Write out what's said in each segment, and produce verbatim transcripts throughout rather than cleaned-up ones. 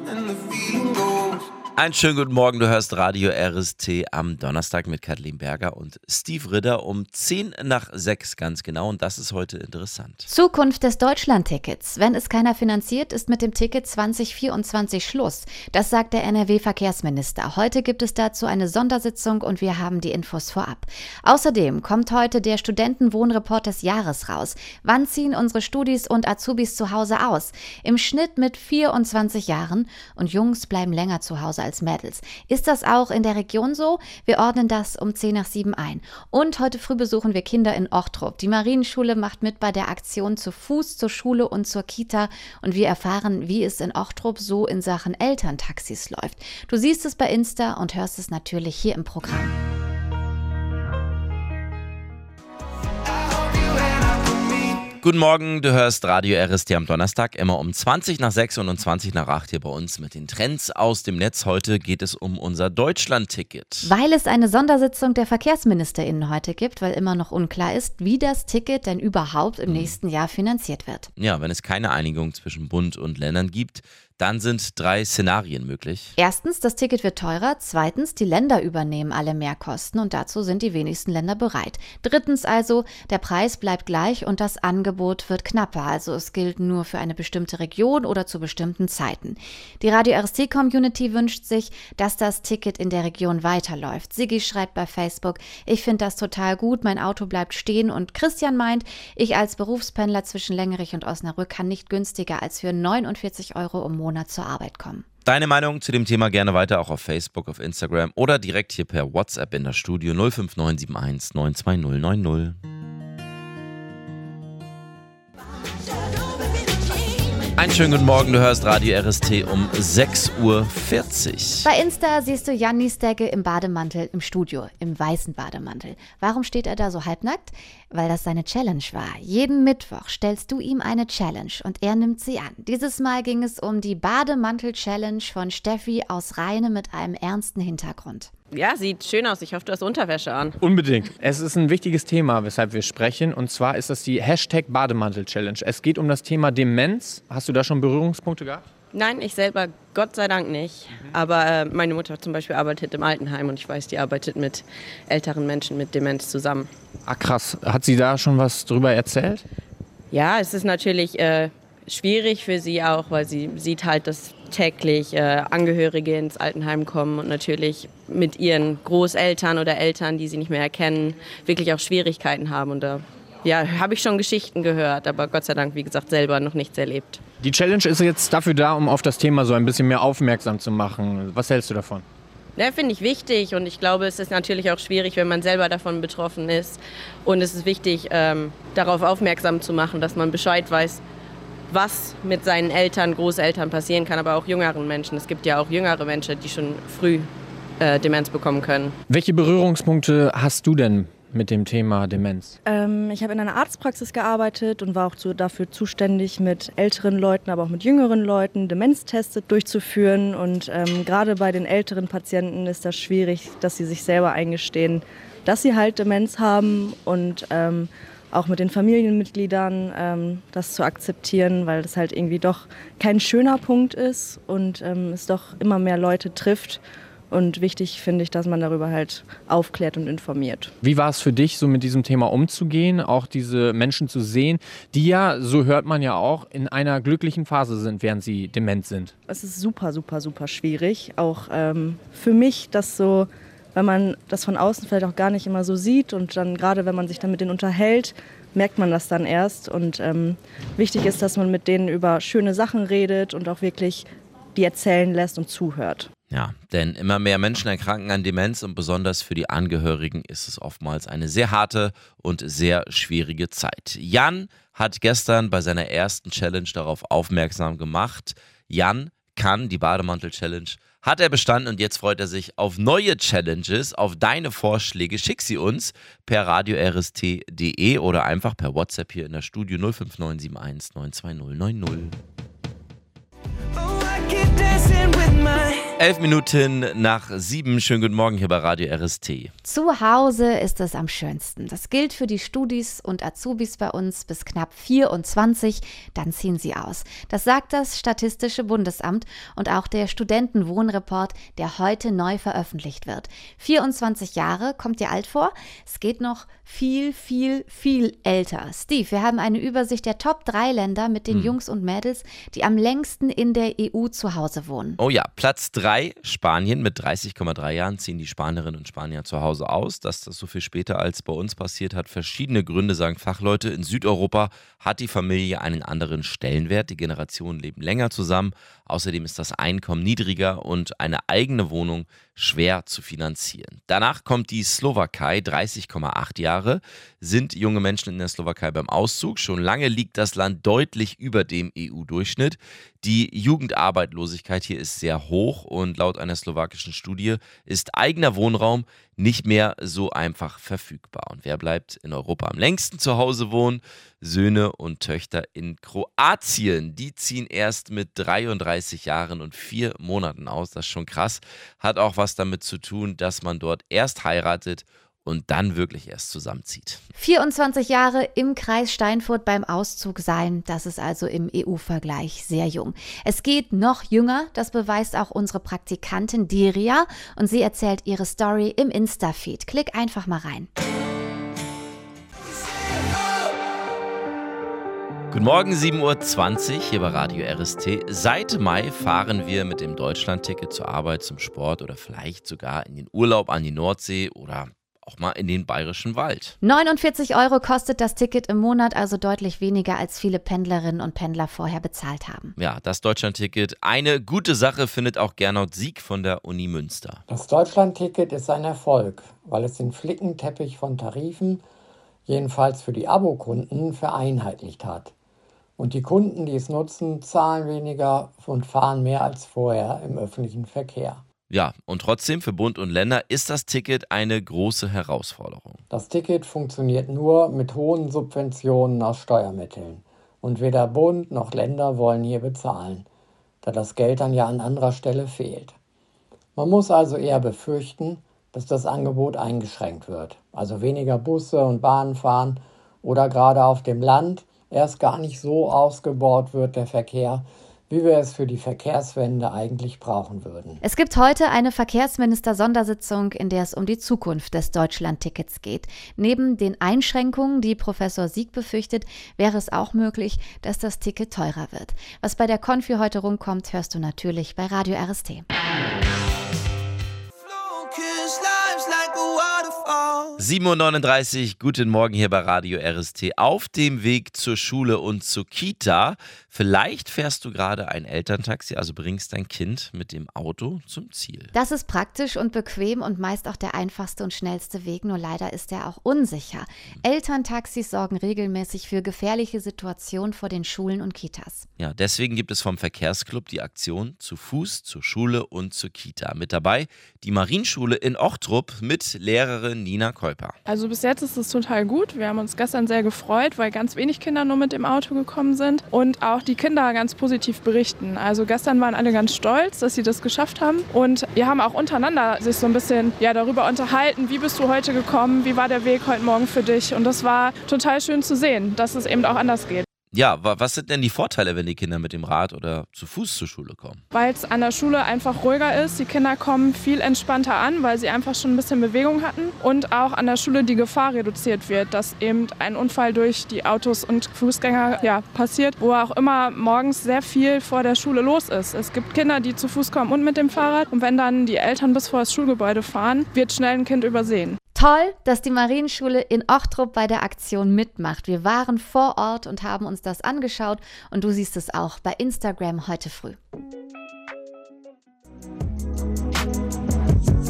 Einen schönen guten Morgen, du hörst Radio R S T am Donnerstag mit Kathleen Berger und Steve Ritter um zehn nach sechs ganz genau, und das ist heute interessant. Zukunft des Deutschlandtickets. Wenn es keiner finanziert, ist mit dem Ticket zwanzig vierundzwanzig Schluss. Das sagt der N R W-Verkehrsminister. Heute gibt es dazu eine Sondersitzung und wir haben die Infos vorab. Außerdem kommt heute der Studentenwohnreport des Jahres raus. Wann ziehen unsere Studis und Azubis zu Hause aus? Im Schnitt mit vierundzwanzig Jahren, und Jungs bleiben länger zu Hause als Mädels. Ist das auch in der Region so? Wir ordnen das um zehn nach sieben ein. Und heute früh besuchen wir Kinder in Ochtrup. Die Marienschule macht mit bei der Aktion Zu Fuß zur Schule und zur Kita, und wir erfahren, wie es in Ochtrup so in Sachen Elterntaxis läuft. Du siehst es bei Insta und hörst es natürlich hier im Programm. Guten Morgen, du hörst Radio R S T am Donnerstag, immer um zwanzig nach sechs und um zwanzig nach acht hier bei uns mit den Trends aus dem Netz. Heute geht es um unser Deutschland-Ticket. Weil es eine Sondersitzung der VerkehrsministerInnen heute gibt, weil immer noch unklar ist, wie das Ticket denn überhaupt im nächsten Jahr finanziert wird. Ja, wenn es keine Einigung zwischen Bund und Ländern gibt, dann sind drei Szenarien möglich. Erstens, das Ticket wird teurer. Zweitens, die Länder übernehmen alle Mehrkosten, und dazu sind die wenigsten Länder bereit. Drittens also, der Preis bleibt gleich und das Angebot wird knapper. Also es gilt nur für eine bestimmte Region oder zu bestimmten Zeiten. Die Radio R S T-Community wünscht sich, dass das Ticket in der Region weiterläuft. Siggi schreibt bei Facebook: Ich finde das total gut, mein Auto bleibt stehen. Und Christian meint, ich als Berufspendler zwischen Längerich und Osnabrück kann nicht günstiger als für neunundvierzig Euro im Monat zur Arbeit kommen. Deine Meinung zu dem Thema gerne weiter auch auf Facebook, auf Instagram oder direkt hier per WhatsApp in das Studio null fünf neun sieben eins neun zwei null neun null. Einen schönen guten Morgen, du hörst Radio R S T um sechs Uhr vierzig. Bei Insta siehst du Jan Niesdegge im Bademantel im Studio, im weißen Bademantel. Warum steht er da so halbnackt? Weil das seine Challenge war. Jeden Mittwoch stellst du ihm eine Challenge und er nimmt sie an. Dieses Mal ging es um die Bademantel-Challenge von Steffi aus Rheine mit einem ernsten Hintergrund. Ja, sieht schön aus. Ich hoffe, du hast Unterwäsche an. Unbedingt. Es ist ein wichtiges Thema, weshalb wir sprechen. Und zwar ist das die Hashtag Bademantel-Challenge. Es geht um das Thema Demenz. Hast du da schon Berührungspunkte gehabt? Nein, ich selber Gott sei Dank nicht. Aber äh, meine Mutter zum Beispiel arbeitet im Altenheim und ich weiß, die arbeitet mit älteren Menschen mit Demenz zusammen. Ah, krass. Hat sie da schon was drüber erzählt? Ja, es ist natürlich äh, schwierig für sie auch, weil sie sieht halt, dass täglich äh, Angehörige ins Altenheim kommen und natürlich mit ihren Großeltern oder Eltern, die sie nicht mehr erkennen, wirklich auch Schwierigkeiten haben. Und da ja, habe ich schon Geschichten gehört, aber Gott sei Dank, wie gesagt, selber noch nichts erlebt. Die Challenge ist jetzt dafür da, um auf das Thema so ein bisschen mehr aufmerksam zu machen. Was hältst du davon? Ja, finde ich wichtig, und ich glaube, es ist natürlich auch schwierig, wenn man selber davon betroffen ist. Und es ist wichtig, ähm, darauf aufmerksam zu machen, dass man Bescheid weiß, was mit seinen Eltern, Großeltern passieren kann, aber auch jüngeren Menschen. Es gibt ja auch jüngere Menschen, die schon früh äh, Demenz bekommen können. Welche Berührungspunkte hast du denn mit dem Thema Demenz? Ähm, ich habe in einer Arztpraxis gearbeitet und war auch zu, dafür zuständig, mit älteren Leuten, aber auch mit jüngeren Leuten Demenztests durchzuführen. Und ähm, gerade bei den älteren Patienten ist das schwierig, dass sie sich selber eingestehen, dass sie halt Demenz haben, und ähm, auch mit den Familienmitgliedern ähm, das zu akzeptieren, weil das halt irgendwie doch kein schöner Punkt ist und ähm, es doch immer mehr Leute trifft. Und wichtig finde ich, dass man darüber halt aufklärt und informiert. Wie war es für dich, so mit diesem Thema umzugehen, auch diese Menschen zu sehen, die ja, so hört man ja auch, in einer glücklichen Phase sind, während sie dement sind? Es ist super, super, super schwierig. Auch ähm, für mich, dass so, wenn man das von außen vielleicht auch gar nicht immer so sieht, und dann gerade, wenn man sich dann mit denen unterhält, merkt man das dann erst. Und ähm, wichtig ist, dass man mit denen über schöne Sachen redet und auch wirklich die erzählen lässt und zuhört. Ja, denn immer mehr Menschen erkranken an Demenz, und besonders für die Angehörigen ist es oftmals eine sehr harte und sehr schwierige Zeit. Jan hat gestern bei seiner ersten Challenge darauf aufmerksam gemacht. Jan kann die Bademantel-Challenge, hat er bestanden, und jetzt freut er sich auf neue Challenges, auf deine Vorschläge. Schick sie uns per radio r s t punkt d e oder einfach per WhatsApp hier in der Studio null fünf neun sieben eins neun zwei null neun null. Oh, I keep dancing with my Elf Minuten nach sieben. Schönen guten Morgen hier bei Radio R S T. Zu Hause ist es am schönsten. Das gilt für die Studis und Azubis bei uns bis knapp vierundzwanzig. Dann ziehen sie aus. Das sagt das Statistische Bundesamt und auch der Studentenwohnreport, der heute neu veröffentlicht wird. vierundzwanzig Jahre, kommt dir alt vor? Es geht noch viel, viel, viel älter. Steve, wir haben eine Übersicht der Top drei Länder mit den hm. Jungs und Mädels, die am längsten in der E U zu Hause wohnen. Oh ja, Platz drei. Spanien. Mit dreißig Komma drei Jahren ziehen die Spanierinnen und Spanier zu Hause aus. Dass das so viel später als bei uns passiert, hat verschiedene Gründe, sagen Fachleute. In Südeuropa hat die Familie einen anderen Stellenwert. Die Generationen leben länger zusammen. Außerdem ist das Einkommen niedriger und eine eigene Wohnung schwer zu finanzieren. Danach kommt die Slowakei. dreißig Komma acht Jahre sind junge Menschen in der Slowakei beim Auszug. Schon lange liegt das Land deutlich über dem E U-Durchschnitt. Die Jugendarbeitslosigkeit hier ist sehr hoch und laut einer slowakischen Studie ist eigener Wohnraum nicht mehr so einfach verfügbar. Und wer bleibt in Europa am längsten zu Hause wohnen? Söhne und Töchter in Kroatien. Die ziehen erst mit dreiunddreißig Jahren und vier Monaten aus. Das ist schon krass. Hat auch was damit zu tun, dass man dort erst heiratet und dann wirklich erst zusammenzieht. vierundzwanzig Jahre im Kreis Steinfurt beim Auszug sein, das ist also im E U-Vergleich sehr jung. Es geht noch jünger, das beweist auch unsere Praktikantin Deria und sie erzählt ihre Story im Insta-Feed. Klick einfach mal rein. Guten Morgen, sieben Uhr zwanzig hier bei Radio R S T. Seit Mai fahren wir mit dem Deutschlandticket zur Arbeit, zum Sport oder vielleicht sogar in den Urlaub an die Nordsee oder auch mal in den bayerischen Wald. neunundvierzig Euro kostet das Ticket im Monat, also deutlich weniger, als viele Pendlerinnen und Pendler vorher bezahlt haben. Ja, das Deutschlandticket, eine gute Sache, findet auch Gernot Sieg von der Uni Münster. Das Deutschlandticket ist ein Erfolg, weil es den Flickenteppich von Tarifen, jedenfalls für die Abokunden, vereinheitlicht hat. Und die Kunden, die es nutzen, zahlen weniger und fahren mehr als vorher im öffentlichen Verkehr. Ja, und trotzdem für Bund und Länder ist das Ticket eine große Herausforderung. Das Ticket funktioniert nur mit hohen Subventionen aus Steuermitteln. Und weder Bund noch Länder wollen hier bezahlen, da das Geld dann ja an anderer Stelle fehlt. Man muss also eher befürchten, dass das Angebot eingeschränkt wird. Also weniger Busse und Bahnen fahren oder gerade auf dem Land erst gar nicht so ausgebaut wird, der Verkehr, wie wir es für die Verkehrswende eigentlich brauchen würden. Es gibt heute eine Verkehrsminister-Sondersitzung, in der es um die Zukunft des Deutschlandtickets geht. Neben den Einschränkungen, die Professor Sieg befürchtet, wäre es auch möglich, dass das Ticket teurer wird. Was bei der Konfi heute rumkommt, hörst du natürlich bei Radio R S T. sieben Uhr neununddreißig, guten Morgen hier bei Radio R S T. Auf dem Weg zur Schule und zur Kita. Vielleicht fährst du gerade ein Elterntaxi, also bringst dein Kind mit dem Auto zum Ziel. Das ist praktisch und bequem und meist auch der einfachste und schnellste Weg, nur leider ist er auch unsicher. Elterntaxis sorgen regelmäßig für gefährliche Situationen vor den Schulen und Kitas. Ja, deswegen gibt es vom Verkehrsclub die Aktion zu Fuß zur Schule und zur Kita. Mit dabei die Marienschule in Ochtrup mit Lehrerin Nina Keuper. Also bis jetzt ist es total gut. Wir haben uns gestern sehr gefreut, weil ganz wenig Kinder nur mit dem Auto gekommen sind und auch die Kinder ganz positiv berichten. Also gestern waren alle ganz stolz, dass sie das geschafft haben und wir haben auch untereinander sich so ein bisschen ja, darüber unterhalten, wie bist du heute gekommen, wie war der Weg heute Morgen für dich und das war total schön zu sehen, dass es eben auch anders geht. Ja, was sind denn die Vorteile, wenn die Kinder mit dem Rad oder zu Fuß zur Schule kommen? Weil es an der Schule einfach ruhiger ist. Die Kinder kommen viel entspannter an, weil sie einfach schon ein bisschen Bewegung hatten. Und auch an der Schule die Gefahr reduziert wird, dass eben ein Unfall durch die Autos und Fußgänger ja, passiert, wo auch immer morgens sehr viel vor der Schule los ist. Es gibt Kinder, die zu Fuß kommen und mit dem Fahrrad. Und wenn dann die Eltern bis vor das Schulgebäude fahren, wird schnell ein Kind übersehen. Toll, dass die Marienschule in Ochtrup bei der Aktion mitmacht. Wir waren vor Ort und haben uns das angeschaut und du siehst es auch bei Instagram heute früh.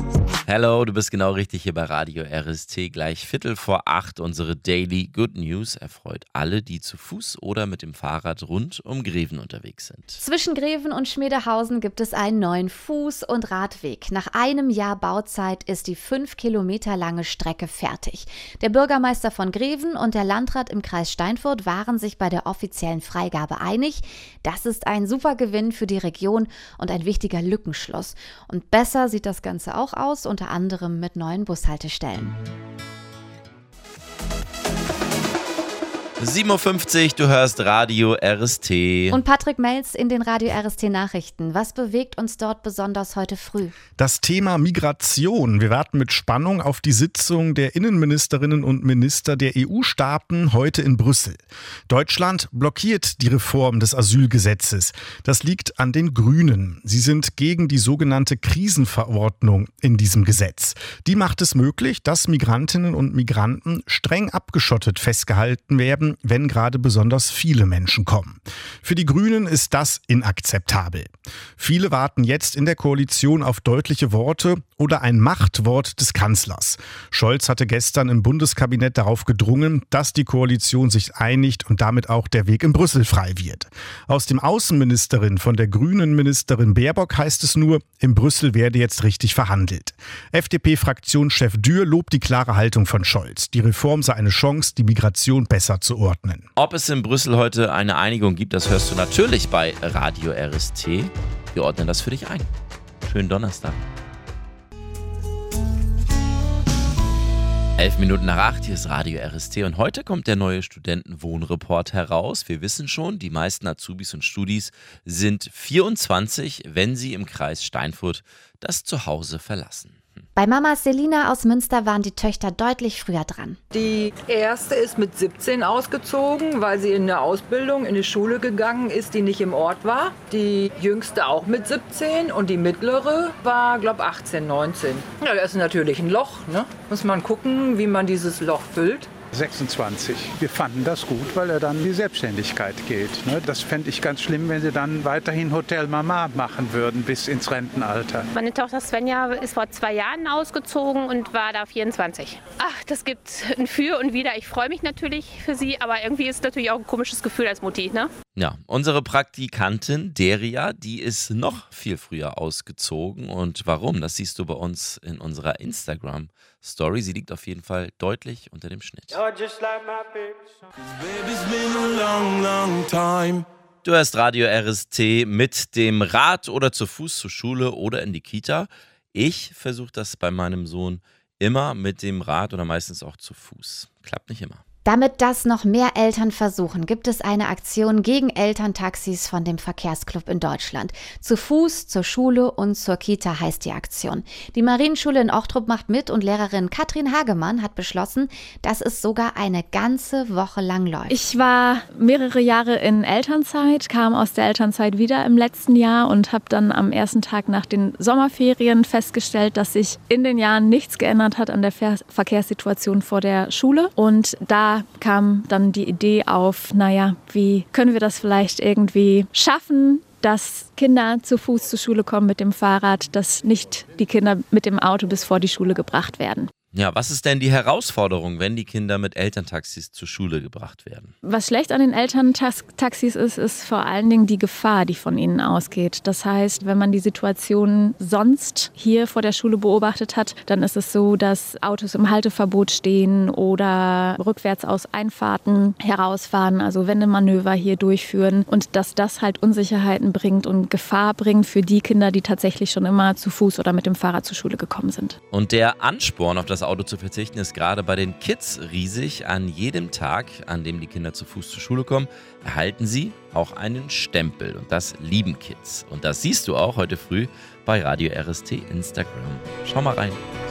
Hello, du bist genau richtig hier bei Radio R S T. Gleich Viertel vor acht. Unsere Daily Good News erfreut alle, die zu Fuß oder mit dem Fahrrad rund um Greven unterwegs sind. Zwischen Greven und Schmiedehausen gibt es einen neuen Fuß- und Radweg. Nach einem Jahr Bauzeit ist die fünf Kilometer lange Strecke fertig. Der Bürgermeister von Greven und der Landrat im Kreis Steinfurt waren sich bei der offiziellen Freigabe einig. Das ist ein super Gewinn für die Region und ein wichtiger Lückenschluss. Und besser sieht das Ganze auch aus, unter anderem mit neuen Bushaltestellen. sieben Uhr fünfzig, du hörst Radio R S T. Und Patrick Melz in den Radio R S T Nachrichten. Was bewegt uns dort besonders heute früh? Das Thema Migration. Wir warten mit Spannung auf die Sitzung der Innenministerinnen und Minister der E U-Staaten heute in Brüssel. Deutschland blockiert die Reform des Asylgesetzes. Das liegt an den Grünen. Sie sind gegen die sogenannte Krisenverordnung in diesem Gesetz. Die macht es möglich, dass Migrantinnen und Migranten streng abgeschottet festgehalten werden, wenn gerade besonders viele Menschen kommen. Für die Grünen ist das inakzeptabel. Viele warten jetzt in der Koalition auf deutliche Worte oder ein Machtwort des Kanzlers. Scholz hatte gestern im Bundeskabinett darauf gedrungen, dass die Koalition sich einigt und damit auch der Weg in Brüssel frei wird. Aus dem Außenministerin von der grünen Ministerin Baerbock heißt es nur, in Brüssel werde jetzt richtig verhandelt. F D P-Fraktionschef Dürr lobt die klare Haltung von Scholz. Die Reform sei eine Chance, die Migration besser zu ordnen. Ob es in Brüssel heute eine Einigung gibt, das hörst du natürlich bei Radio R S T. Wir ordnen das für dich ein. Schönen Donnerstag. Elf Minuten nach acht, hier ist Radio R S T und heute kommt der neue Studentenwohnreport heraus. Wir wissen schon, die meisten Azubis und Studis sind vierundzwanzig, wenn sie im Kreis Steinfurt das Zuhause verlassen. Bei Mama Selina aus Münster waren die Töchter deutlich früher dran. Die erste ist mit siebzehn ausgezogen, weil sie in eine Ausbildung, in eine Schule gegangen ist, die nicht im Ort war. Die jüngste auch mit siebzehn und die mittlere war, glaube ich, achtzehn, neunzehn. Ja, das ist natürlich ein Loch, ne? Muss man gucken, wie man dieses Loch füllt. sechsundzwanzig. Wir fanden das gut, weil er dann in die Selbstständigkeit geht. Das fände ich ganz schlimm, wenn sie dann weiterhin Hotel Mama machen würden bis ins Rentenalter. Meine Tochter Svenja ist vor zwei Jahren ausgezogen und war da vierundzwanzig. Ach, das gibt ein Für und Wider. Ich freue mich natürlich für sie, aber irgendwie ist es natürlich auch ein komisches Gefühl als Mutti, ne? Ja, unsere Praktikantin Deria, die ist noch viel früher ausgezogen. Und warum? Das siehst du bei uns in unserer Instagram-Story. Sie liegt auf jeden Fall deutlich unter dem Schnitt. Du hörst Radio R S T mit dem Rad oder zu Fuß zur Schule oder in die Kita. Ich versuche das bei meinem Sohn immer mit dem Rad oder meistens auch zu Fuß. Klappt nicht immer. Damit das noch mehr Eltern versuchen, gibt es eine Aktion gegen Elterntaxis von dem Verkehrsclub in Deutschland. Zu Fuß, zur Schule und zur Kita heißt die Aktion. Die Marienschule in Ochtrup macht mit und Lehrerin Katrin Hagemann hat beschlossen, dass es sogar eine ganze Woche lang läuft. Ich war mehrere Jahre in Elternzeit, kam aus der Elternzeit wieder im letzten Jahr und habe dann am ersten Tag nach den Sommerferien festgestellt, dass sich in den Jahren nichts geändert hat an der Ver- Verkehrssituation vor der Schule. Und da kam dann die Idee auf, naja, wie können wir das vielleicht irgendwie schaffen, dass Kinder zu Fuß zur Schule kommen mit dem Fahrrad, dass nicht die Kinder mit dem Auto bis vor die Schule gebracht werden. Ja, was ist denn die Herausforderung, wenn die Kinder mit Elterntaxis zur Schule gebracht werden? Was schlecht an den Elterntaxis ist, ist vor allen Dingen die Gefahr, die von ihnen ausgeht. Das heißt, wenn man die Situation sonst hier vor der Schule beobachtet hat, dann ist es so, dass Autos im Halteverbot stehen oder rückwärts aus Einfahrten herausfahren, also Wendemanöver hier durchführen und dass das halt Unsicherheiten bringt und Gefahr bringt für die Kinder, die tatsächlich schon immer zu Fuß oder mit dem Fahrrad zur Schule gekommen sind. Und der Ansporn auf das Auto zu verzichten ist gerade bei den Kids riesig. An jedem Tag, an dem die Kinder zu Fuß zur Schule kommen, erhalten sie auch einen Stempel. Und das lieben Kids. Und das siehst du auch heute früh bei Radio R S T Instagram. Schau mal rein.